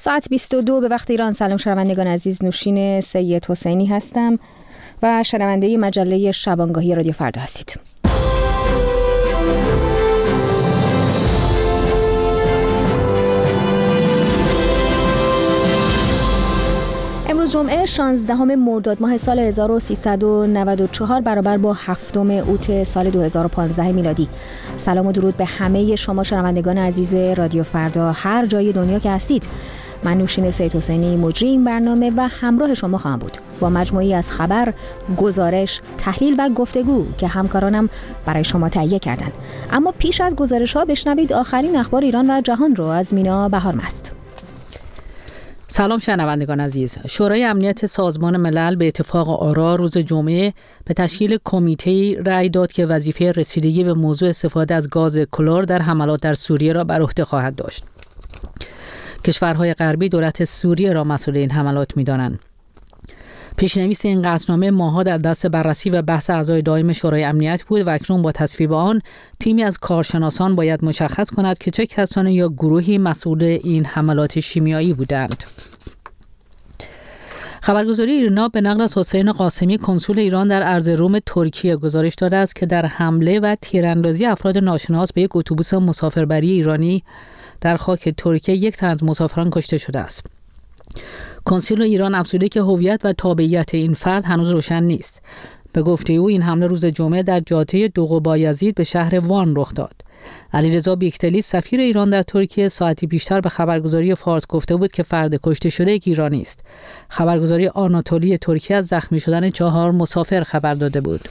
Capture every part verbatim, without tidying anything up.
ساعت بیست و دو به وقت ایران. سلام شنوندگان عزیز، نوشین سید حسینی هستم و شنونده مجله شبانگاهی رادیو فردا هستید. امروز جمعه شانزدهم مرداد ماه سال هزار و سیصد و نود و چهار برابر با هفتم اوت سال دو هزار و پانزده میلادی. سلام و درود به همه شما شنوندگان عزیز رادیو فردا هر جای دنیا که هستید. من نوشین سید حسینی مجری این برنامه و همراه شما خواهم بود با مجموعی از خبر، گزارش، تحلیل و گفتگو که همکارانم برای شما تهیه کردند. اما پیش از گزارش‌ها بشنوید آخرین اخبار ایران و جهان رو از مینا بهارمست. سلام شنوندگان عزیز. شورای امنیت سازمان ملل به اتفاق آرا روز جمعه به تشکیل کمیته رأی داد که وظیفه رسیدگی به موضوع استفاده از گاز کلور در حملات در سوریه را بر عهده خواهد داشت. کشورهای غربی دولت سوریه را مسئول این حملات می‌دانند. پیشنویس این قطعنامه ماه‌ها در دست بررسی و بحث اعضای دائم شورای امنیت بود و اکنون با تصویب آن تیمی از کارشناسان باید مشخص کند که چه کسانی یا گروهی مسئول این حملات شیمیایی بودند. خبرگزاری ایرنا به نقل از حسین قاسمی کنسول ایران در ارزروم ترکیه گزارش داده است که در حمله و تیراندازی افراد ناشناس به یک اتوبوس مسافربری ایرانی در خاک ترکیه یک تن از مسافران کشته شده است. کنسول ایران افزوده که هویت و تابعیت این فرد هنوز روشن نیست. به گفته او این حمله روز جمعه در جاده دوغ بایزید به شهر وان رخ داد. علیرضا بیکتلی سفیر ایران در ترکیه ساعتی پیشتر به خبرگزاری فارس گفته بود که فرد کشته شده یک ایرانی است. خبرگزاری آناتولی ترکیه از زخمی شدن چهار مسافر خبر داده بود.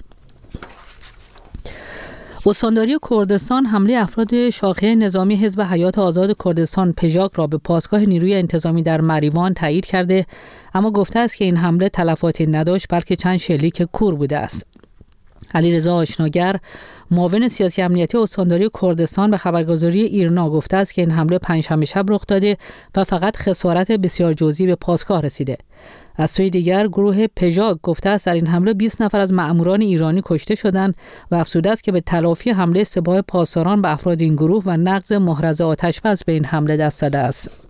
استانداری کردستان حمله افراد شاخه نظامی حزب حیات آزاد کردستان پژاک را به پاسگاه نیروی انتظامی در مریوان تایید کرده، اما گفته است که این حمله تلفاتی نداشت بلکه چند شلیک کور بوده است. علیرضا آشناگر معاون سیاسی امنیتی استانداری کردستان به خبرگزاری ایرنا گفته است که این حمله پنجشنبه شب رخ داده و فقط خسارت بسیار جزئی به پاسگاه رسیده. از سوی دیگر گروه پژاک گفته است در این حمله بیست نفر از مأموران ایرانی کشته شدند و افزوده است که به تلافی حمله سپاه پاسداران به افراد این گروه و نقض محرز آتش‌بس به این حمله دست زده است.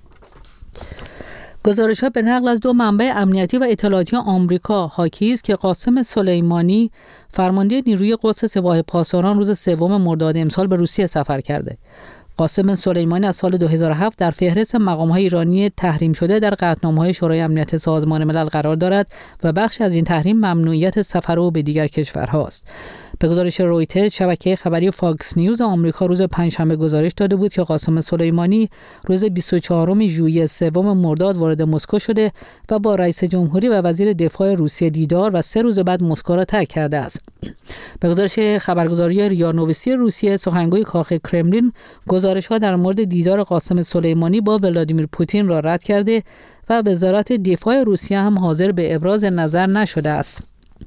گزارش‌ها به نقل از دو منبع امنیتی و اطلاعاتی آمریکا حاکی است که قاسم سلیمانی فرمانده نیروی قدس سپاه پاسداران روز سوم مرداد امسال به روسیه سفر کرده. قاسم سلیمانی از سال دو هزار و هفت در فهرست مقام‌های ایرانی تحریم شده در قطعنامه‌های شورای امنیت سازمان ملل قرار دارد و بخشی از این تحریم ممنوعیت سفر او به دیگر کشورهاست. به گزارش رویترز شبکه خبری فاکس نیوز آمریکا روز پنجشنبه گزارش داده بود که قاسم سلیمانی روز بیست و چهارم ژوئیه سوم مرداد وارد مسکو شده و با رئیس جمهوری و وزیر دفاع روسیه دیدار و سه روز بعد مسکو را ترک کرده است. به گزارش خبرگزاری ریا نووستی روسیه سخنگوی کاخ کرملین گزارش‌ها در مورد دیدار قاسم سلیمانی با ولادیمیر پوتین را رد کرده و وزارت دفاع روسیه هم حاضر به ابراز نظر نشده است.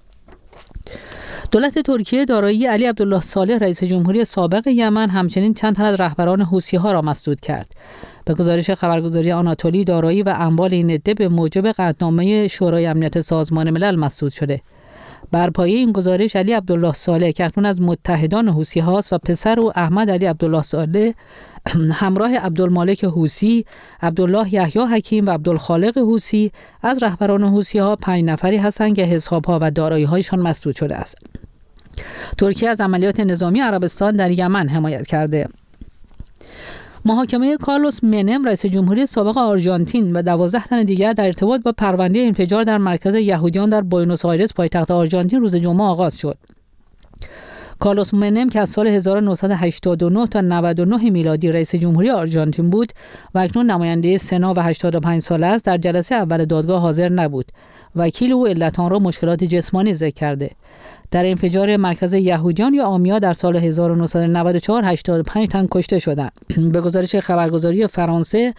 دولت ترکیه دارایی علی عبدالله صالح رئیس جمهوری سابق یمن همچنین چند تن از رهبران حوثی‌ها را مسدود کرد. به گزارش خبرگزاری آناتولی دارایی و اموال این عده به موجب قطعنامه شورای امنیت سازمان ملل مسدود شده. بر پایه این گزارش علی عبدالله صالح که اکنون از متحدان حوثی‌هاست و پسر او احمد علی عبدالله صالح همراه عبدالمالک حوثی، عبدالله یحیی حکیم و عبدالخالق حوثی از رهبران حوثی‌ها پنج نفری هستند که حساب‌ها و دارایی‌هایشان مسدود شده است. ترکیه از عملیات نظامی عربستان در یمن حمایت کرده. محاکمه کارلوس منم رئیس جمهوری سابق آرژانتین و دوازده تن دیگر در ارتباط با پرونده انفجار در مرکز یهودیان در بوئنوس آیرس پایتخت آرژانتین روز جمعه آغاز شد. کارلوس منم که از سال هزار و نهصد و هشتاد و نه تا نود و نه میلادی رئیس جمهوری آرژانتین بود و اکنون نماینده سنا و هشتاد و پنج ساله است، در جلسه اول دادگاه حاضر نبود. وکیل او علت آن را مشکلات جسمانی ذکر کرده. در انفجار مرکز یهودیان یا آمیا در سال هزار و نهصد و نود و چهار هشتاد و پنج تن کشته شدند. به گزارش خبرگزاری فرانسه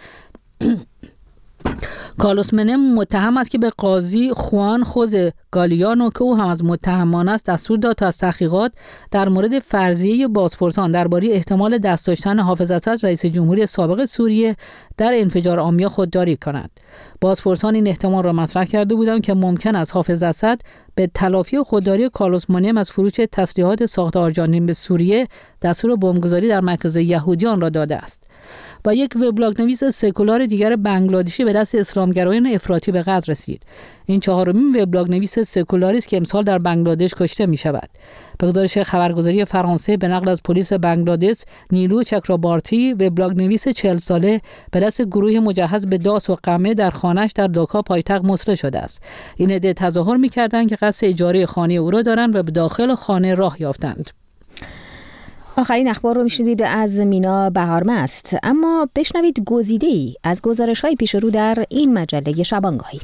کارلوس منم متهم است که به قاضی خوان خوز گالیانو که او هم از متهمان است دستور داد تا از تحقیقات در مورد فرضیه بازپرسان درباره احتمال دست داشتن حافظ اسد رئیس جمهوری سابق سوریه در انفجار آمیا خودداری کند. بازپرسان این احتمال را مطرح کرده بودند که ممکن است حافظ اسد به تلافی خودداری کارلوس منیم از فروش تسلیحات ساخت آرژانتین به سوریه دستور بمبگذاری در مرکز یهودیان را داده است. و یک وبلاگ نویس سکولار دیگر بنگلادشی به دست اسلامگرایان افراطی به قتل رسید. این چهارمین وبلاگ نویس سکولاری است که امسال در بنگلادش کشته می شود. به گزارش خبرگزاری فرانسه به نقل از پلیس بنگلادش، نیلو چکرابارتی، وبلاگ نویس چهل ساله به دست گروه مجهز به داس و قمع در خانه‌اش در داکا پایتخت مسله شده است. این عده تظاهر می‌کردند که قصد اجاره خانه او را دارند و به داخل خانه راه یافتند. آخرین اخبار رو میشنیدید از مینا بهارمست، اما بشنوید گزیده‌ای از گزارش‌های پیش رو در این مجله شبانگاهی.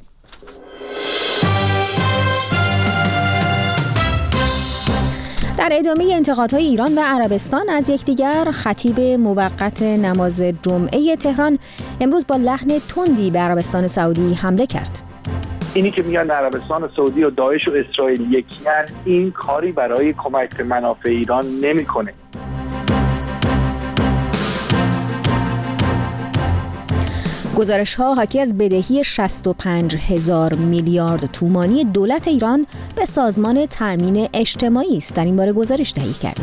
در ادامه انتقادهای ایران و عربستان از یکدیگر، خطیب موقت نماز جمعه تهران امروز با لحن تندی به عربستان سعودی حمله کرد. اینی که میگن عربستان سعودی و داعش و اسرائیل یکی‌اند، این کاری برای کمک به منافع ایران نمی‌کنه. گزارش‌ها حاکی از بدهی شصت و پنج هزار میلیارد تومانی دولت ایران به سازمان تأمین اجتماعی است. در این باره گزارش تهیه کردیم.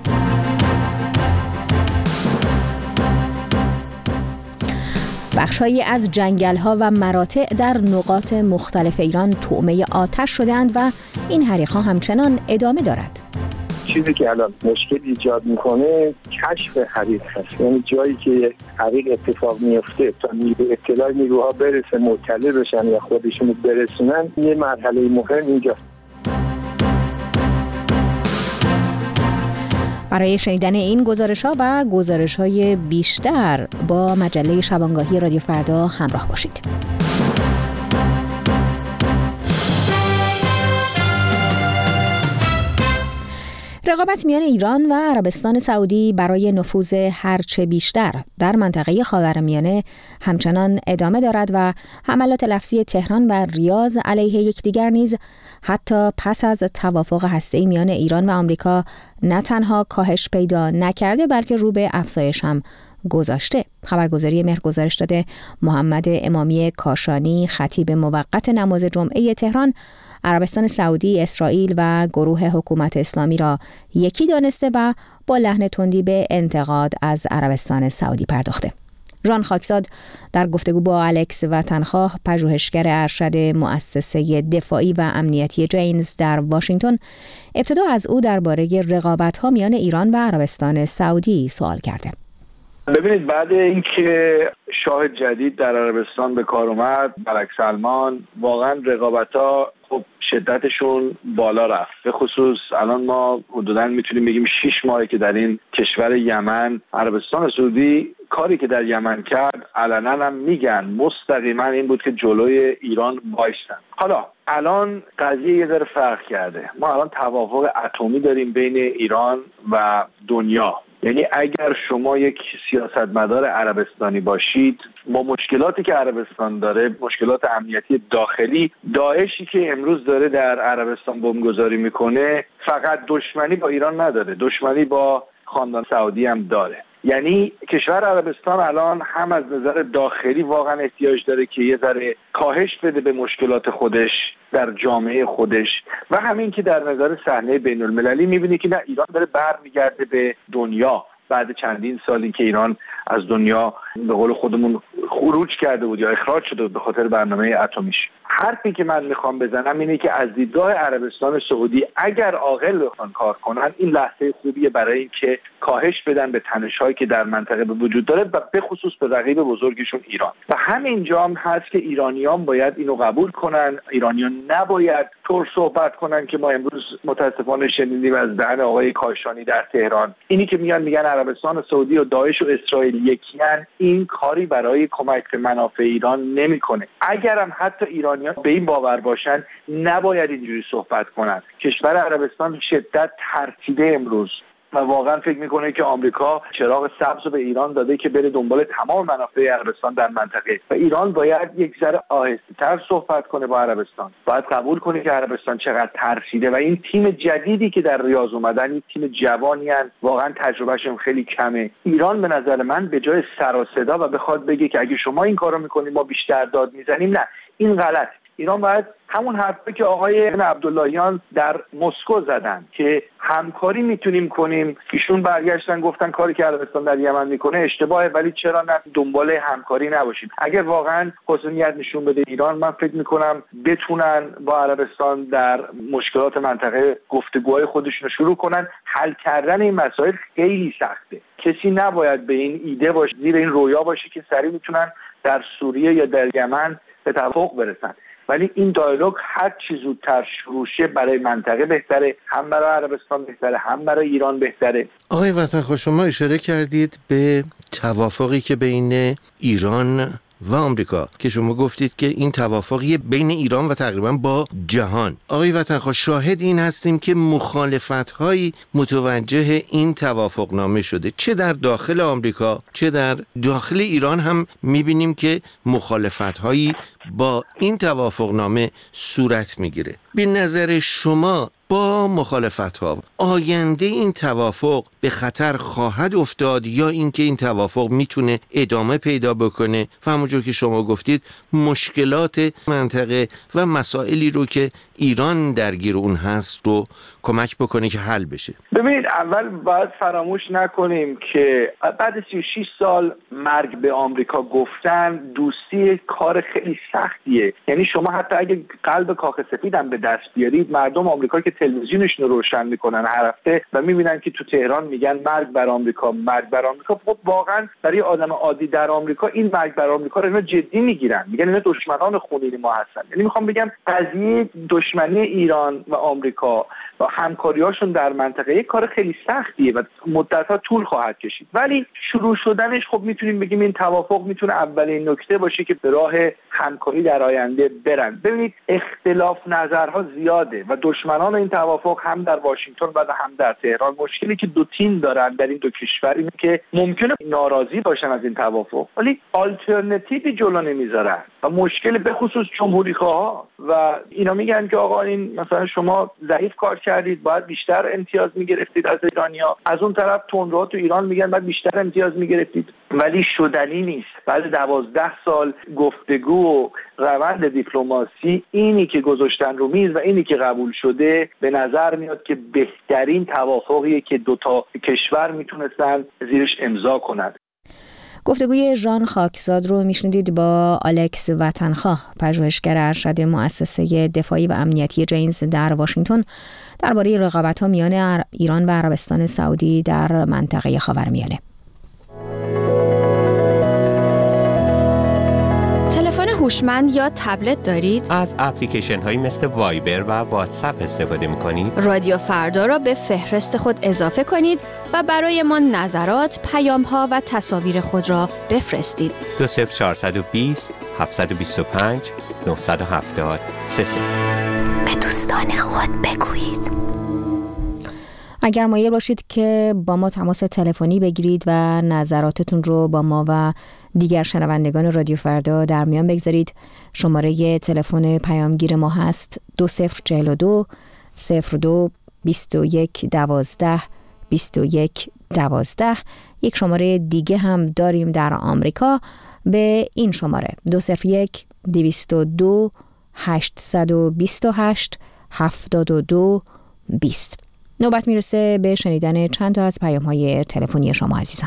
بخش‌هایی از جنگل‌ها و مراتع در نقاط مختلف ایران طعمه آتش شده‌اند و این حریق‌ها همچنان ادامه دارد. چیزی که الان مشکل ایجاد میکنه کشف حریق هست، یعنی جایی که حریق اتفاق میفته تا نیرو اطلاع نیروها برسه مطلع بشن یا خودشون برسونن، یه مرحله مهم اینجاست. برای شنیدن این گزارش‌ها و گزارش‌های بیشتر با مجله شبانگاهی رادیو فردا همراه باشید. رقابت میان ایران و عربستان سعودی برای نفوذ هرچه بیشتر در منطقه خاورمیانه همچنان ادامه دارد و حملات لفظی تهران و ریاض علیه یکدیگر نیز حتی پس از توافق هسته‌ای میان ایران و آمریکا نه تنها کاهش پیدا نکرده بلکه رو به افزایش هم گذاشته. خبرگزاری مهر گزارش داده محمد امامی کاشانی، خطیب موقت نماز جمعه تهران، عربستان سعودی، اسرائیل و گروه حکومت اسلامی را یکی دانسته و با لحن تندی به انتقاد از عربستان سعودی پرداخته. ژان خاکزاد در گفتگو با الکس وطنخواه، پژوهشگر ارشد مؤسسه دفاعی و امنیتی جینز در واشنگتن، ابتدا از او درباره رقابت‌ها میان ایران و عربستان سعودی سوال کرده. ببینید، بعد اینکه شاه جدید در عربستان به کار اومد، ملک سلمان، واقعا رقابت‌ها خب شدتشون بالا رفت. به خصوص الان ما حدوداً میتونیم بگیم شش ماهه که در این کشور یمن، عربستان سعودی کاری که در یمن کرد علنا هم میگن مستقیما این بود که جلوی ایران وایسن. حالا الان قضیه یه ذره فرق کرده. ما الان توافق اتمی داریم بین ایران و دنیا. یعنی اگر شما یک سیاستمدار عربستانی باشید، با مشکلاتی که عربستان داره، مشکلات امنیتی داخلی، داعشی که امروز داره در عربستان بمبگذاری میکنه، فقط دشمنی با ایران نداره، دشمنی با خاندان سعودی هم داره. یعنی کشور عربستان الان هم از نظر داخلی واقعا احتیاج داره که یه ذره کاهش بده به مشکلات خودش در جامعه خودش، و همین که در نظر صحنه بین المللی میبینی که نه، ایران داره برمیگرده به دنیا بعد چندین سالی که ایران از دنیا به قول خودمون خروج کرده بود یا اخراج شده بود به خاطر برنامه اتمیش. حرفی که من میخوام بزنم اینه که از دیدگاه عربستان سعودی اگر عاقل بخوان کار کنن، این لحظه خوبیه برای اینکه کاهش بدن به تنش‌هایی که در منطقه به وجود داره و به خصوص به رقیب بزرگشون ایران. و همینجا هم هست که ایرانیان باید اینو قبول کنن. ایرانیان نباید طور صحبت کنن که ما امروز متاسفانه شنیدیم از دهن آقای کاشانی در تهران، اینی که میگن میگن عربستان سعودی و داعش و اسرائیل یکی‌اند، این کاری برای کمک به منافع ایران نمیکنه. اگرم حتی ایرانیان به این باور باشن، نباید اینجوری صحبت کنن. کشور عربستان شدت ترسیده امروز و واقعا فکر میکنه که آمریکا چراغ سبز رو به ایران داده که بره دنبال تمام منافع عربستان در منطقه و ایران باید یک ذره آهسته‌تر صحبت کنه با عربستان. باید قبول کنه که عربستان چقدر ترسیده و این تیم جدیدی که در ریاض اومدن این تیم جوانی هستن، واقعا تجربهشون خیلی کمه. ایران به نظر من به جای سر و صدا و بخواد بگه که اگه شما این کارو میکنید ما بیشتر داد میزنیم، نه، این غلط. ایران باید همون حرفی که آقای عبداللهیان در مسکو زدن که همکاری میتونیم کنیم، ایشون برگشتن گفتن کاری که عربستان در یمن میکنه اشتباهه، ولی چرا نه دنبال همکاری نباشیم. اگر واقعا حسنیت نشون بده ایران، من فکر میکنم بتونن با عربستان در مشکلات منطقه گفتگوهای خودشون رو شروع کنن. حل کردن این مسائل خیلی سخته. کسی نباید به این ایده باشه، زیر این رویا باشه که سریع میتونن در سوریه یا در یمن به توافق برسن. ولی این دیالوگ هر چی زودتر شروع شه برای منطقه بهتره، هم برای عربستان بهتره، هم برای ایران بهتره. آقای وطنخواه، شما اشاره کردید به توافقی که بین ایران و آمریکا که شما گفتید که این توافقی بین ایران و تقریبا با جهان. آقای وطنخواه، شاهد این هستیم که مخالفت‌هایی متوجه این توافقنامه شده، چه در داخل آمریکا چه در داخل ایران هم می‌بینیم که مخالفت‌هایی با این توافقنامه صورت می‌گیره. به نظر شما با مخالفت‌ها آینده این توافق به خطر خواهد افتاد یا اینکه این توافق میتونه ادامه پیدا بکنه و همونجور که شما گفتید مشکلات منطقه و مسائلی رو که ایران درگیر اون هست رو کمک بکنه که حل بشه؟ ببینید، اول باید فراموش نکنیم که بعد سی و شش سال مرگ به آمریکا گفتن دوستی کار خیلی سختیه. یعنی شما حتی اگه قلب کاخ سفید هم به دست بیارید، مردم آمریکا که تلویزیونشون رو روشن میکنن هر هفته و میبینن که تو تهران میگن مرگ بر آمریکا، مرگ بر آمریکا، خب واقعا برای آدم عادی در آمریکا این مرگ بر آمریکا رو اینا جدی میگیرن، میگن اینا دشمنان خونین ما هستن. یعنی میخوام بگم قضیه دشمنی ایران و آمریکا و همکاریاشون در منطقه یک کار خیلی سختیه و مدت‌ها طول خواهد کشید. ولی شروع شدنش خب میتونیم بگیم این توافق میتونه اولین نکته باشه که به راه همکاری در آینده برن. ببینید، اختلاف نظرها زیاده و دشمنان این توافق هم در واشنگتن و هم در تهران، مشکلی که دو تیم دارن در این دو کشور اینه که ممکنه ناراضی باشن از این توافق ولی آلترناتیوی جلو نمیذارن و مشکل به خصوص جمهوری‌خواها و اینا میگن که آقا این مثلا شما ضعیف کار کردید، باید بیشتر امتیاز میگرفتید از ایرانیا. از اون طرف تندروها تو ایران میگن باید بیشتر امتیاز میگرفتید، ولی شدنی نیست. بعد دوازده سال گفتگو و روند دیپلماسی، اینی که گذاشتن رو میز و اینی که قبول شده به نظر میاد که بهترین توافقیه که دو تا کشور میتونستن زیرش امضا کنند. گفتگوی ژان خاکزاد رو میشنیدید با الکس وطنخواه، پژوهشگر ارشد مؤسسه دفاعی و امنیتی جینز در واشنگتن، درباره رقابت‌ها میان ایران و عربستان سعودی در منطقه خاورمیانه. تلفن هوشمند یا تبلت دارید؟ از اپلیکیشن هایی مثل وایبر و واتساپ استفاده می کنید؟ رادیو فردا را به فهرست خود اضافه کنید و برای ما نظرات، پیام ها و تصاویر خود را بفرستید. دو صفر چهارصد و بیست هفتصد و بیست و پنج نهصد و هفتاد سه صفر. به دوستان خود بگویید. اگر مایل باشید که با ما تماس تلفنی بگیرید و نظراتتون رو با ما و دیگر شنوندگان رادیو فردا در میان بگذارید، شماره تلفن پیامگیر ما هست دو صفر چهل و دو صفر دو بیست و یک دوازده بیست و یک دوازده. یک شماره دیگه هم داریم در آمریکا به این شماره دو صفر یک دویست و دو هشتصد و بیست و هشت هفتاد و دو بیست. نوبت میرسه به شنیدن چند تا از پیام‌های تلفنی شما عزیزان.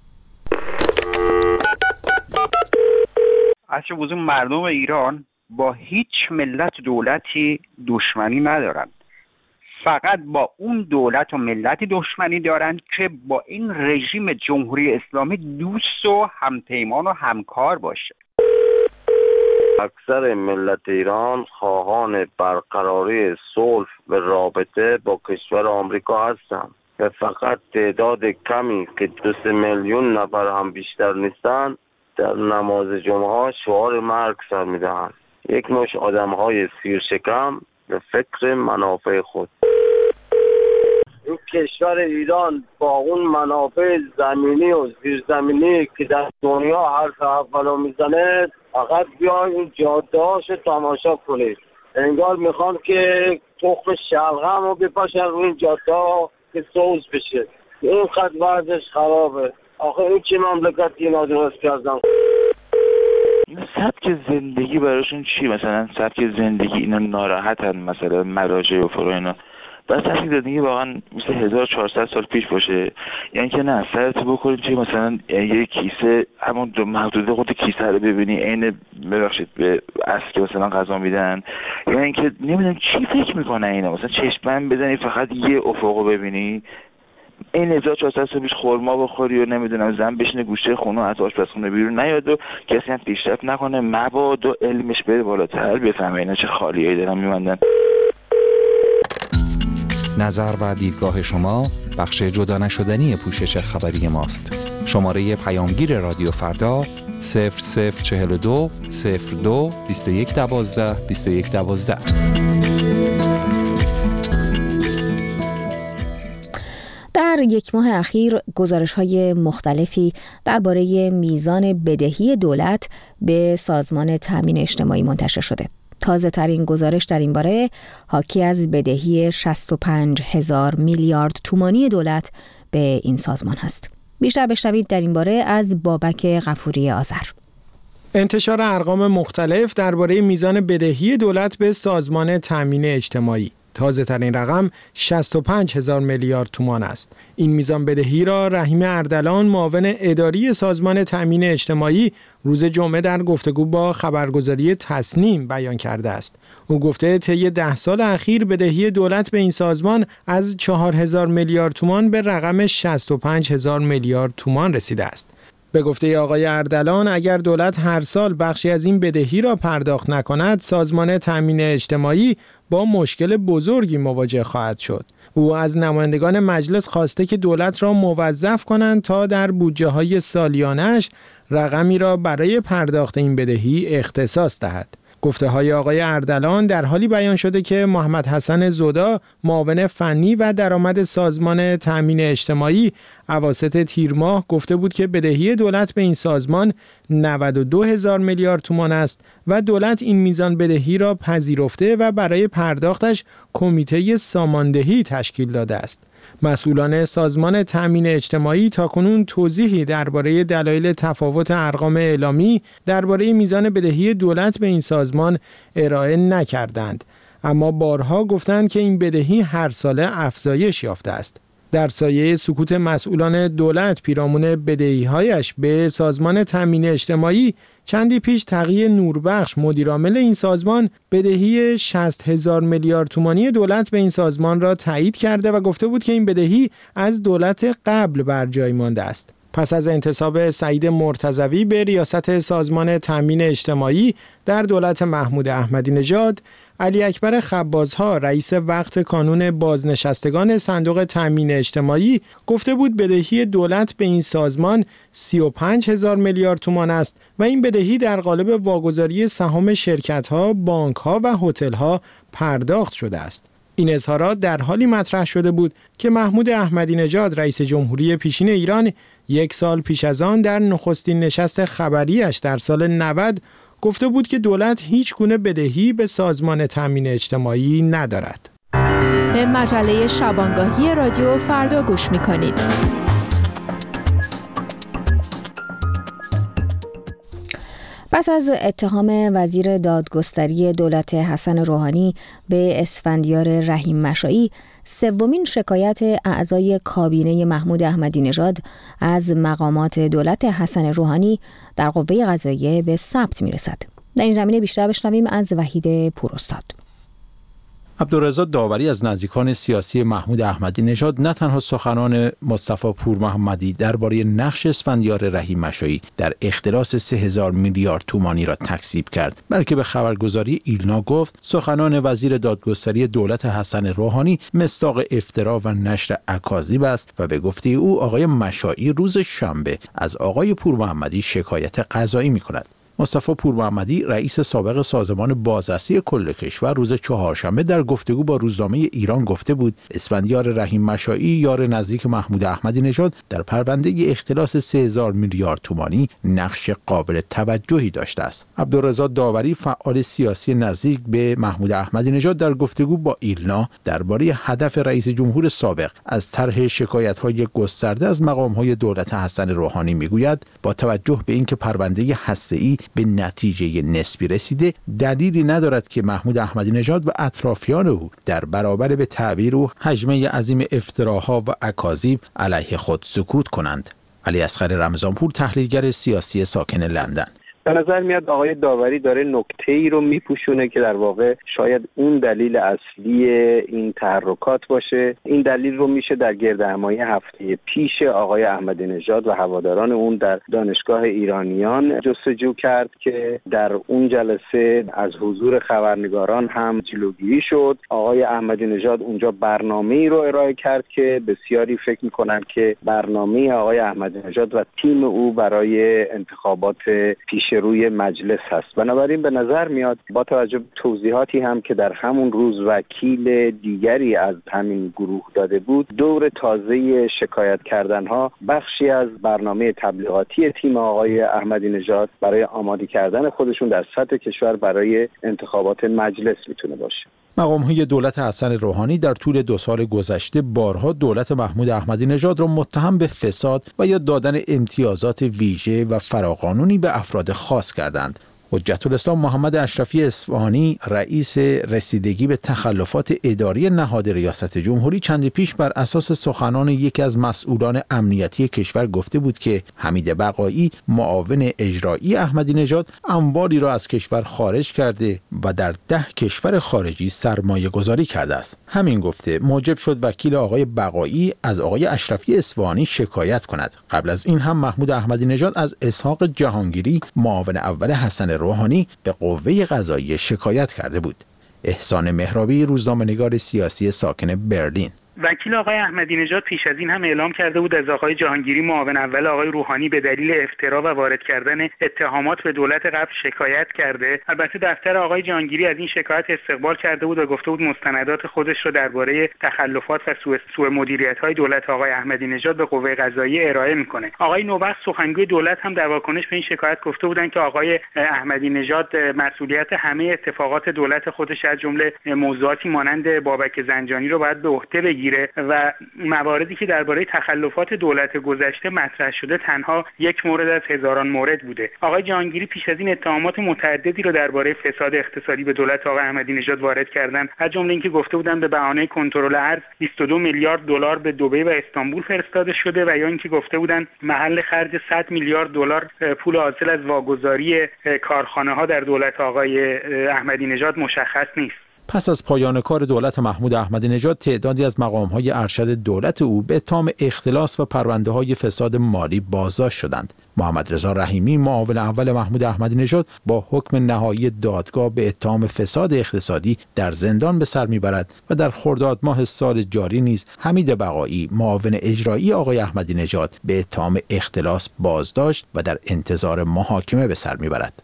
اصل وضوع مردم ایران با هیچ ملت دولتی دشمنی ندارن، فقط با اون دولت و ملتی دشمنی دارن که با این رژیم جمهوری اسلامی دوست و همپیمان و همکار باشه. اکثر ملت ایران خواهان برقراری صلح و رابطه با کشور آمریکا هستند و فقط تعداد کمی که دو سه میلیون نفر هم بیشتر نیستن در نماز جمعه شعار مرگ سر میدهند. یک مش آدم های سیر شکم به فکر منافع خود. این کشور ایران با اون منابع زمینی و زیرزمینی که در دنیا حرف اولو میزنه فقط بیاین این جاده‌هاش تماشا کنید. انگار میخوان که تخم شلغم رو بپاشن روی این جاده‌ها که سوز بشه. این خط ورزش خرابه. آخه این چه مملکتی اینا درست کردن؟ سبک زندگی براشون چی؟ مثلا سبک زندگی اینا ناراحتن، مثلا مراجع و فرو اینا. بس سبک زندگی واقعا مثل هزار و چهارصد سال پیش باشه، یعنی که نه سرتو بکنید چه مثلا یه کیسه همون محدوده خود کیسه رو ببینی عین ببخشید به اصل که مثلا غذا میدن، یعنی اینکه نمیدونم چی فکر میکنن اینا، مثلا چشمن بزنی فقط یه افقو ببینی. این هزار و چهارصد سال پیش خورما بخوری و نمیدونم زن بشینه گوشه خونه از آشپزخونه بیرون نیاد و کسی هم پیشرفت نکنه، مبادا علمش بره بالاتر بفهمه اینا چه خالیایی دارن میموندن. نظر و دیدگاه شما بخش جدا نشدنی پوشش خبری ماست. شماره پیامگیر رادیو فردا صفر صفر چهل و دو صفر دو بیست و یک دوازده بیست و یک دوازده. در یک ماه اخیر گزارش‌های مختلفی درباره میزان بدهی دولت به سازمان تامین اجتماعی منتشر شده. تازه ترین گزارش در این باره حاکی از بدهی شصت و پنج هزار میلیارد تومانی دولت به این سازمان است. بیشتر بشنوید در این باره از بابک غفوری آذر. انتشار ارقام مختلف درباره میزان بدهی دولت به سازمان تامین اجتماعی. تازه ترین رقم شصت و پنج هزار میلیارد تومان است. این میزان بدهی را رحیم اردلان معاون اداری سازمان تامین اجتماعی روز جمعه در گفتگو با خبرگزاری تصنیم بیان کرده است. او گفته طی ده سال اخیر بدهی دولت به این سازمان از چهار هزار میلیارد تومان به رقم شصت و پنج هزار میلیارد تومان رسیده است. به گفته آقای اردلان اگر دولت هر سال بخشی از این بدهی را پرداخت نکند، سازمان تامین اجتماعی با مشکل بزرگی مواجه خواهد شد. او از نمایندگان مجلس خواسته که دولت را موظف کنند تا در بودجه‌های سالیانه‌اش رقمی را برای پرداخت این بدهی اختصاص دهد. گفته های آقای اردلان در حالی بیان شده که محمد حسن زودا معاون فنی و درآمد سازمان تامین اجتماعی اواسط تیر ماه گفته بود که بدهی دولت به این سازمان نود و دو هزار میلیارد تومان است و دولت این میزان بدهی را پذیرفته و برای پرداختش کمیته ساماندهی تشکیل داده است. مسئولان سازمان تامین اجتماعی تاکنون توضیحی درباره دلایل تفاوت ارقام اعلامی درباره میزان بدهی دولت به این سازمان ارائه نکردند، اما بارها گفتند که این بدهی هر ساله افزایش یافته است. در سایه سکوت مسئولان دولت پیرامون بدهی‌هایش به سازمان تامین اجتماعی، چندی پیش تقی نوربخش مدیرعامل این سازمان بدهی شصت هزار میلیارد تومانی دولت به این سازمان را تایید کرده و گفته بود که این بدهی از دولت قبل بر جای مانده است. پس از انتصاب سعید مرتضوی به ریاست سازمان تامین اجتماعی در دولت محمود احمدی نژاد، علی اکبر خبازها رئیس وقت کانون بازنشستگان صندوق تامین اجتماعی گفته بود بدهی دولت به این سازمان سی و پنج هزار میلیارد تومان است و این بدهی در قالب واگذاری سهام شرکت‌ها، بانک‌ها و هتل‌ها پرداخت شده است. این اظهارات در حالی مطرح شده بود که محمود احمدی نژاد رئیس جمهوری پیشین ایران یک سال پیش از آن در نخستین نشست خبریش در سال نود گفته بود که دولت هیچ گونه بدهی به سازمان تامین اجتماعی ندارد. به مجله شبانگاهی رادیو فردا گوش می‌کنید. پس از اتهام وزیر دادگستری دولت حسن روحانی به اسفندیار رحیم مشایی، سومین شکایت اعضای کابینه محمود احمدی نژاد از مقامات دولت حسن روحانی در قوه قضاییه به ثبت میرسد. در این زمینه بیشتر بشنویم از وحید پوراستاد. عبدالرضا داوری از نزدیکان سیاسی محمود احمدی نژاد نه تنها سخنان مصطفی پور محمدی درباره نقش اسفندیار رحیم مشایی در اختلاس سه هزار میلیارد تومانی را تکذیب کرد، بلکه به خبرگزاری ایلنا گفت سخنان وزیر دادگستری دولت حسن روحانی مصداق افترا و نشر اکاذیب است و به گفته او آقای مشایی روز شنبه از آقای پور محمدی شکایت قضایی می‌کند. مصطفی پورمحمدی رئیس سابق سازمان بازرسی کل کشور روز چهارشنبه در گفتگو با روزنامه ایران گفته بود اسفندیار رحیم مشایی یار نزدیک محمود احمدی نژاد در پرونده اختلاس سه هزار میلیارد تومانی نقش قابل توجهی داشته است. عبدالرضا داوری فعال سیاسی نزدیک به محمود احمدی نژاد در گفتگو با ایلنا درباره هدف رئیس جمهور سابق از طرح شکایت‌های گسترده از مقام‌های دولت حسن روحانی میگوید با توجه به اینکه پرونده هسته‌ای به نتیجه نسبی رسیده دلیلی ندارد که محمود احمدی نژاد و اطرافیان او در برابر به تعبیر او حجمه عظیم افتراها و اکاذیب علیه خود سکوت کنند. علی اصغر رمضانپور تحلیلگر سیاسی ساکن لندن: به نظر میاد آقای داوری داره نکته‌ای رو میپوشونه که در واقع شاید اون دلیل اصلی این تحرکات باشه. این دلیل رو میشه در گردهمایی هفته پیش آقای احمدی نژاد و هواداران اون در دانشگاه ایرانیان جستجو کرد که در اون جلسه از حضور خبرنگاران هم جلوگیری شد. آقای احمدی نژاد اونجا برنامه‌ای رو ارائه کرد که بسیاری فکر میکنن که برنامه آقای احمدی نژاد و تیم او برای انتخابات پیش روی مجلس هست. بنابراین به نظر میاد با توجه به توضیحاتی هم که در همون روز وکیل دیگری از همین گروه داده بود، دور تازه شکایت کردن ها بخشی از برنامه تبلیغاتی تیم آقای احمدی نژاد برای آماده کردن خودشون در سطح کشور برای انتخابات مجلس میتونه باشه. مقام‌های دولت حسن روحانی در طول دو سال گذشته بارها دولت محمود احمدی نژاد را متهم به فساد و یا دادن امتیازات ویژه و فراقانونی به افراد خاص کردند. حجت الاسلام محمد اشرفی اصفهانی رئیس رسیدگی به تخلفات اداری نهاد ریاست جمهوری چند پیش بر اساس سخنان یکی از مسئولان امنیتی کشور گفته بود که حمید بقایی معاون اجرایی احمدی نژاد اموالی را از کشور خارج کرده و در ده کشور خارجی سرمایه گذاری کرده است. همین گفته موجب شد وکیل آقای بقایی از آقای اشرفی اصفهانی شکایت کند. قبل از این هم محمود احمدی نژاد از اسحاق جهانگیری معاون اول حسن روحانی به قوه قضاییه شکایت کرده بود. احسان مهرابی روزنامه‌نگار سیاسی ساکن برلین: وکیل آقای احمدی نژاد پیش از این هم اعلام کرده بود از آقای جهانگیری معاون اول آقای روحانی به دلیل افترا و وارد کردن اتهامات به دولت قبل شکایت کرده. البته دفتر آقای جهانگیری از این شکایت استقبال کرده بود و گفته بود مستندات خودش رو درباره تخلفات و سوء سوء مدیریت‌های دولت آقای احمدی نژاد به قوه قضاییه ارائه میکنه. آقای نوبخت سخنگوی دولت هم در واکنش به این شکایت گفته بودند که آقای احمدی نژاد مسئولیت همه اتفاقات دولت خودش از جمله موضوعاتی مانند بابک زنجانی رو باید به عهده بگیره و مواردی که درباره تخلفات دولت گذشته مطرح شده تنها یک مورد از هزاران مورد بوده. آقای جهانگیری پیش از این اتهامات متعددی رو درباره فساد اقتصادی به دولت آقای احمدی نژاد وارد کردن، از جمله اینکه گفته بودن به بهانه کنترل ارز بیست و دو میلیارد دلار به دبی و استانبول فرستاده شده و یا اینکه گفته بودن محل خرج صد میلیارد دلار پول حاصل از واگذاری کارخانه ها در دولت آقای احمدی نژاد مشخص نیست. پس از پایان کار دولت محمود احمدی نژاد تعدادی از مقام‌های ارشد دولت او به اتهام اختلاس و پرونده‌های فساد مالی بازداشت شدند. محمد رضا رحیمی معاون اول محمود احمدی نژاد با حکم نهایی دادگاه به اتهام فساد اقتصادی در زندان به سر میبرد و در خرداد ماه سال جاری نیز حمید بقایی معاون اجرایی آقای احمدی نژاد به اتهام اختلاس بازداشت و در انتظار محاکمه به سر میبرد.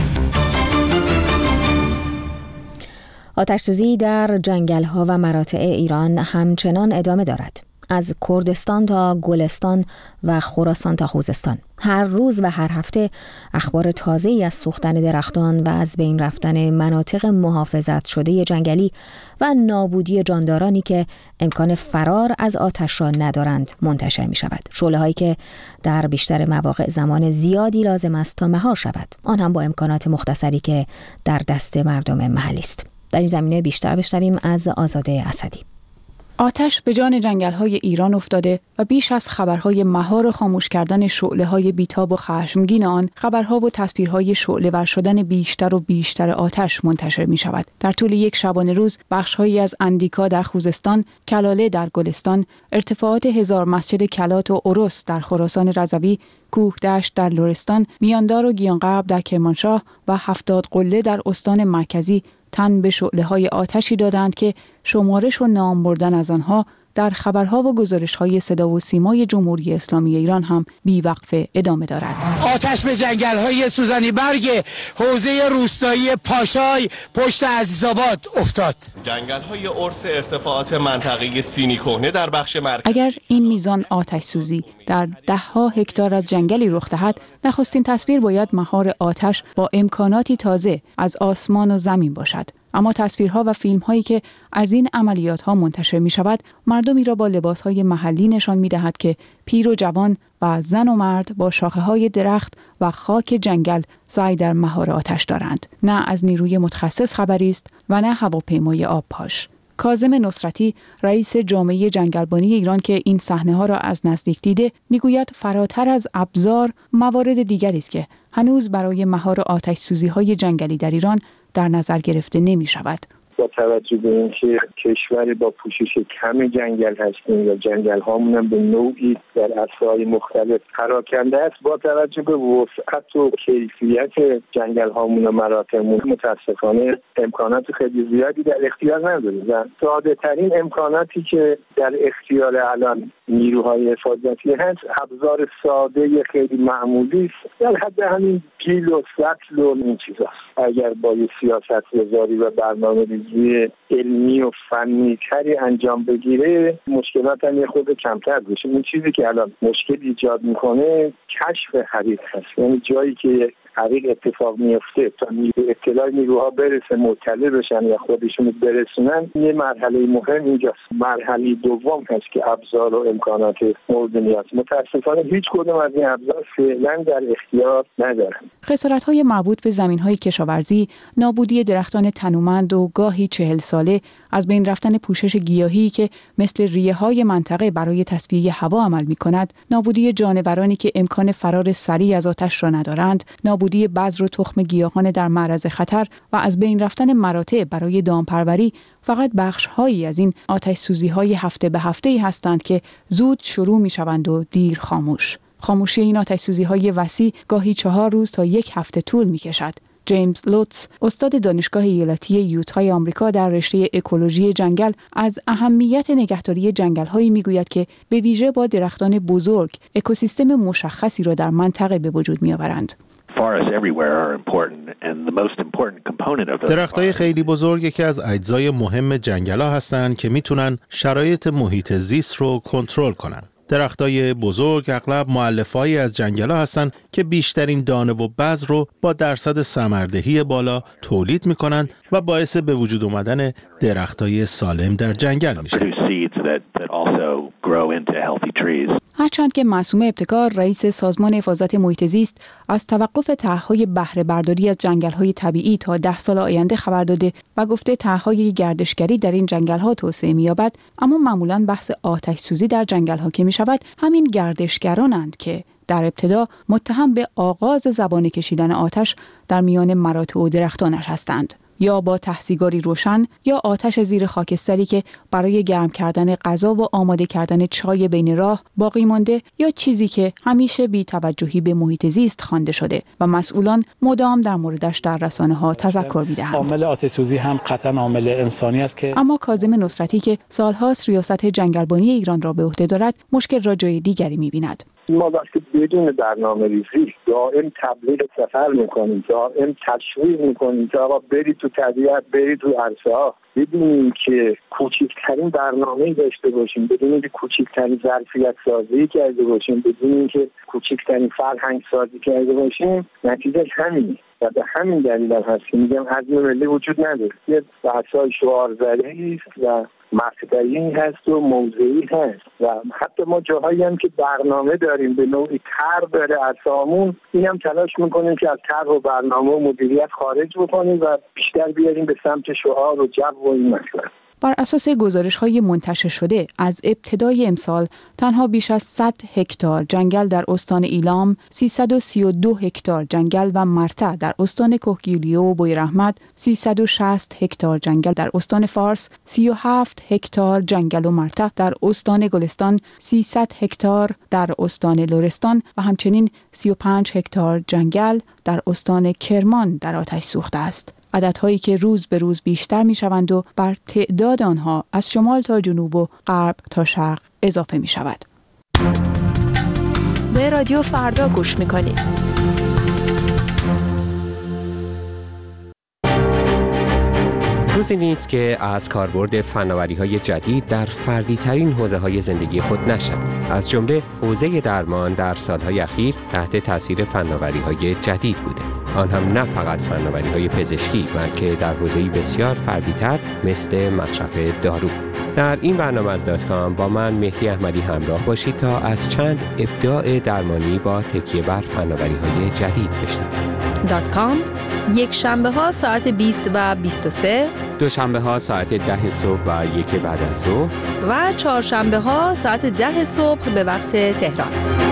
آتش‌سوزی در جنگل‌ها و مراتع ایران همچنان ادامه دارد. از کردستان تا گلستان و خراسان تا خوزستان. هر روز و هر هفته اخبار تازه‌ای از سوختن درختان و از بین رفتن مناطق محافظت شده جنگلی و نابودی جاندارانی که امکان فرار از آتش را ندارند منتشر می شود. شعله‌هایی که در بیشتر مواقع زمان زیادی لازم است تا مهار شود، آن هم با امکانات مختصری که در دست مردم محلی است. در این زمینه بیشتر بشنویم از آزاده اسدی. آتش به جان جنگل‌های ایران افتاده و بیش از خبرهای مهار خاموش کردن شعله‌های بیتاب و خشمگین آن، خبرها و تصویرهای شعله‌ور شدن بیشتر و بیشتر آتش منتشر می‌شود. در طول یک شبانه روز، بخش‌هایی از اندیکا در خوزستان، کلاله در گلستان، ارتفاعات هزار مسجد کلات و اورس در خراسان رضوی، کوه دشت در لرستان، میاندار و گیانقبر در کرمانشاه و هفتاد قله در استان مرکزی تن به شعله‌های آتشی دادند که شمارش و نام بردن از آنها در خبرها و گزارش‌های صدا و سیمای جمهوری اسلامی ایران هم بی‌وقفه ادامه دارد. آتش به جنگل‌های سوزانی برگ حوزه روستایی پاشای پشت عزیزآباد افتاد. جنگل‌های ارث ارتفاعات منطقه سینی کهنه در بخش مرکزی. اگر این میزان آتش سوزی در ده ها هکتار از جنگلی رخ دهد، نخستین تصویر باید مهار آتش با امکاناتی تازه از آسمان و زمین باشد. اما تصویرها و فیلم‌هایی که از این عملیات‌ها منتشر می‌شود، مردمی را با لباس‌های محلی نشان می‌دهد که پیر و جوان و زن و مرد با شاخه‌های درخت و خاک جنگل سعی در مهار آتش دارند. نه از نیروی متخصص خبری است و نه هواپیمای آبپاش. کاظم نصرتی، رئیس جامعه جنگلبانی ایران که این صحنه‌ها را از نزدیک دیده، میگوید فراتر از ابزار موارد دیگری است که هنوز برای مهار آتش سوزی‌های جنگلی در ایران در نظر گرفته نمی‌شود. با توجه به اینکه کشور با پوشش کم جنگل هستیم و جنگل هامون هم به نوعی در عرصه‌های مختلف پراکنده است، با توجه به وسعت و کیفیت جنگل هامون و مراتعمون متاسفانه امکانات خیلی زیادی در اختیار نداریم و ساده ترین امکاناتی که در اختیار الان نیروهای حفاظتی هست ابزار ساده خیلی معمولی است، در حد همین پیل و سطل و این چیزاست. اگر با یه سیاست گذاری و برنامه ریزی علمی و فنی تری انجام بگیره، مشکلات هم یه خود کمتر بشه. این چیزی که الان مشکل ایجاد میکنه کشف حریق هست، یعنی جایی که حریق اتفاق میفته تا نیرو اطلاع نیروها برسه، مطلع بشن یا خودشون برسونن، یه مرحله مهم اینجاست. مرحله دوم هست که ابزار و امکانات مورد نیاز متاسفانه هیچ کدوم از این ابزار فعلا در اختیار ندارن. خسارت‌های مربوط به زمین‌های کشاورزی، نابودی درختان تنومند و گاهی چهل ساله، از بین رفتن پوشش گیاهی که مثل ریه‌های منطقه برای تصفیه هوا عمل می‌کند، نابودی جانورانی که امکان فرار سریع از آتش را ندارند، نابودی بذر و تخم گیاهان در معرض خطر و از بین رفتن مراتع برای دامپروری فقط بخش‌هایی از این آتش سوزی‌های هفته به هفته‌ای هستند که زود شروع می‌شوند و دیر خاموش. خاموشی این آتش سوزی‌های وسیع گاهی چهار روز تا یک هفته طول می‌کشد. جیمز لوتس، استاد دانشگاه ایالتی یوتای آمریکا در رشته اکولوژی جنگل، از اهمیت نگهداری جنگل‌هایی می‌گوید که به ویژه با درختان بزرگ اکوسیستم مشخصی را در منطقه به وجود می‌آورند. درختای خیلی بزرگ یکی از اجزای مهم جنگل‌ها هستند که میتونن شرایط محیط زیست رو کنترل کنن. درختای بزرگ اغلب مؤلفه‌ای از جنگل‌ها هستن که بیشترین دانه و بذر رو با درصد ثمردهی بالا تولید میکنن و باعث به وجود اومدن درختای سالم در جنگل میشه. هرچند که معصوم ابتکار، رئیس سازمان حفاظت محیط زیست، از توقف طرح‌های بهره برداری از جنگل‌های طبیعی تا ده سال آینده خبر داده و گفته طرح‌های گردشگری در این جنگل‌ها توسعه می‌یابد، اما معمولاً بحث آتش سوزی در جنگل‌ها که می‌شود، همین گردشگرانند که در ابتدا متهم به آغاز زبانه کشیدن آتش در میان مراتع و درختانش هستند. یا با تحصیگاری روشن یا آتش زیر خاکستری که برای گرم کردن غذا و آماده کردن چای بین راه باقی مانده، یا چیزی که همیشه بی توجهی به محیط زیست خوانده شده و مسئولان مدام در موردش در رسانه‌ها تذکر می‌دهند. عامل آتش سوزی هم قطعاً عامل انسانی است که اما کاظم نصرتی که سالهاست ریاست جنگلبانی ایران را به عهده دارد، مشکل را جای دیگری می‌بیند. ما وقتی بدون برنامه ریزی دائم تبلیغ سفر میکنیم، دائم تشویق میکنیم که آقا برید تو طبیعت، برید تو عرصه ها، بدونیم که کوچکترین برنامه‌ای داشته باشیم، بدونیم که کوچکترین ظرفیت سازی کرده باشیم، بدونیم که کوچکترین فرهنگ سازی کرده باشیم، نتیجه همینه و به همین دلیل هم هست که میگم عزم ملی وجود نداره. یه بحث‌های شعارزده‌ای است و مقطعی هست و موضعی هست و حتی ما جاهایی هم که برنامه داریم به نوعی طرح داره عرصه‌مون، این هم تلاش میکنیم که از طرح و برنامه و مدیریت خارج بکنیم و بیشتر بیاریم به سمت شعار و جو و این مسئله. بر اساس گزارش‌های منتشر شده از ابتدای امسال تنها بیش از صد هکتار جنگل در استان ایلام، سیصد و سی و دو هکتار جنگل و مرتع در استان کهگیلویه و بویراحمد، سیصد و شصت هکتار جنگل در استان فارس، سی و هفت هکتار جنگل و مرتع در استان گلستان، سیصد هکتار در استان لرستان و همچنین سی و پنج هکتار جنگل در استان کرمان در آتش سوخته است. عددهایی که روز به روز بیشتر میشوند و بر تعداد آنها از شمال تا جنوب و غرب تا شرق اضافه می شود. به رادیو فردا گوش میکنید. روزی نیست که از کاربرد فناوری‌های جدید در فردی‌ترین حوزه‌های زندگی خود نشنویم. از جمله حوزه درمان در سال‌های اخیر تحت تاثیر فناوری‌های جدید بوده. آن هم نه فقط فناوری‌های پزشکی، بلکه در حوزه‌ای بسیار فردی‌تر مثل مصرف دارو. در این برنامه از دات کام با من مهدی احمدی همراه باشید تا از چند ابداع درمانی با تکیه بر فناوری‌های جدید بشنویم. دات کام یک شنبه ها ساعت بیست و بیست و سه، دوشنبه ها ساعت ده صبح و یک بعد از ظهر و چهارشنبه ها ساعت ده صبح به وقت تهران.